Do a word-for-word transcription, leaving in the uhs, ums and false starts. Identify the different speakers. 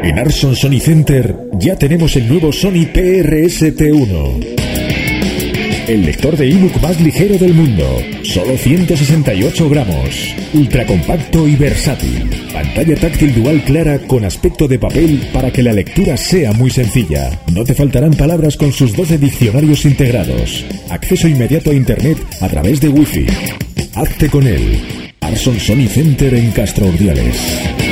Speaker 1: En Arson Sony Center ya tenemos el nuevo Sony P R S T uno. El lector de ebook más ligero del mundo. Solo ciento sesenta y ocho gramos. Ultra compacto y versátil. Pantalla táctil dual clara con aspecto de papel para que la lectura sea muy sencilla. No te faltarán palabras con sus doce diccionarios integrados. Acceso inmediato a internet a través de Wi-Fi. Hazte con él. Arson Sony Center en Castro Urdiales.